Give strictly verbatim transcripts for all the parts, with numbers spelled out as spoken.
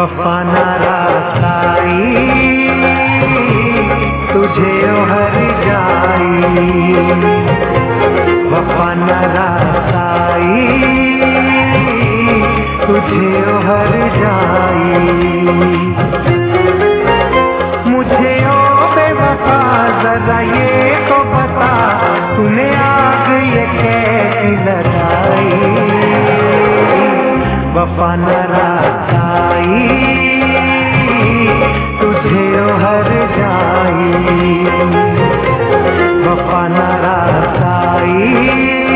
वफा न रासाई तुझे हर जाई, वफा न रासाई तुझे हर जाई। मुझे ओ बेवफा जरा ये तो बता, तूने आग ये कैसी लगाई, वफा न रासाई तुझे हर जाई, वफा न रासाई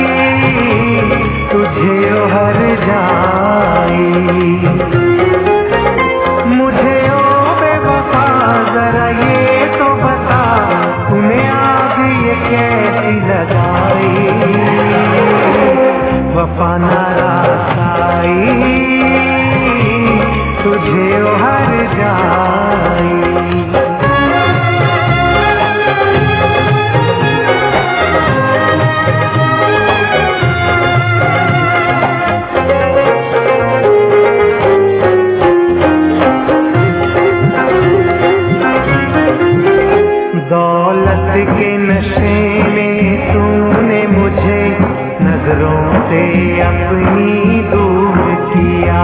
तुझे हर जाई। मुझे ओ बेवफा जरा ये तो बता, तूने आग ये कैसी लगाई, वफा न रासाई तुझे हर जाई। दौलत के नशे में तूने मुझे नजरों से अपनी दूर किया,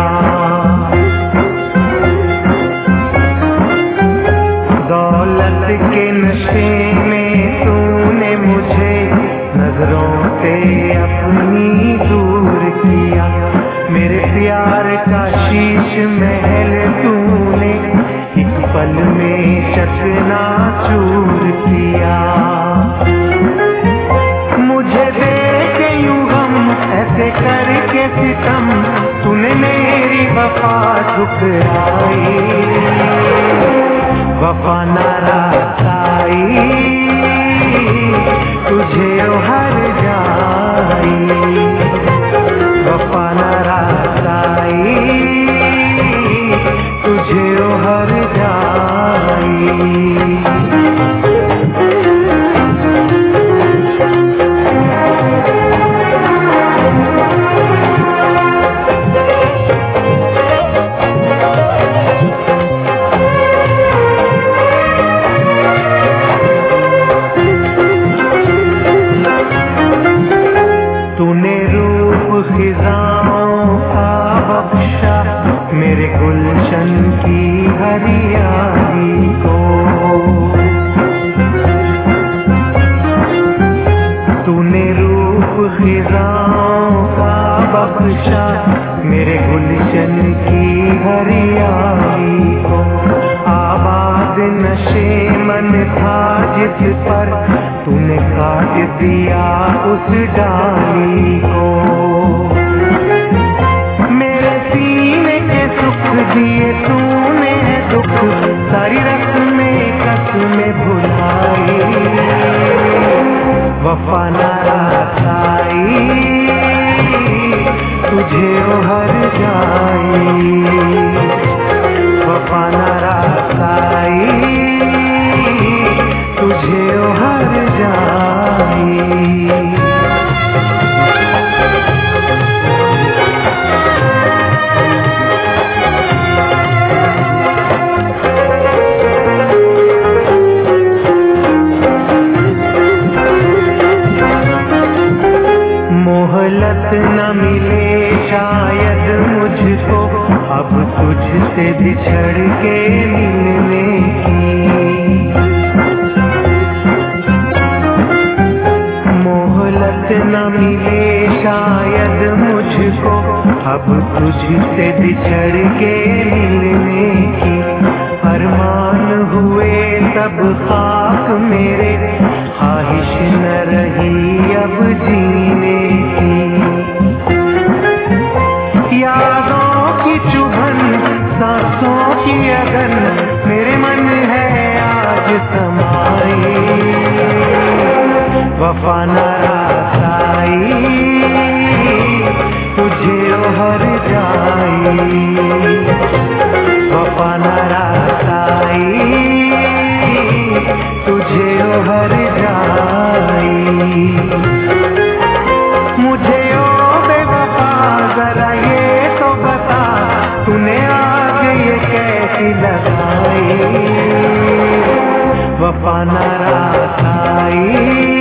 दौलत के नशे में तूने मुझे नजरों से अपनी दूर किया। मेरे प्यार का शीश महल तूने एक पल में चकनाचूर किया। मुझे देख यूं गम ऐसे करके सितम, तूने मेरी वफा ठुकराई, वफा न रासाई तुझे हर जाई, वफा न रासाई तुझे हर जाई। तूने रूप खिजाओं का बख्शा मेरे गुलशन की हरियाली को, तूने रूप खिजाओं का बख्शा मेरे गुलशन की हरियाली को। आबाद नशे मन था जिस पर तूने काट दिया उस डाली को, मेरे सीने के सुख दिए तूने दुख, सारी रस्में कसमें भुलाई, वफा न रासाई तुझे हर जाई, वफा न रासाई तुझे हर जाई। मोहलत न मिले शायद मुझको अब तुझसे बिछड़ के मिलने की, मोहलत न मिले शायद मुझको अब तुझसे बिछड़ के मिलने की। अरमान हुए सब खाक मेरे, ख्वाहिश न रही अब जीने की। यादों की चुभन सांसों की अगन मेरे मन है आज समाई, वफा न रासाई तुझे हर जाई, वफा न रासाई तुझे हर जाई। मुझे ओ बेवफा जरा ये तो बता, तूने आगे ये वफा न रासाई।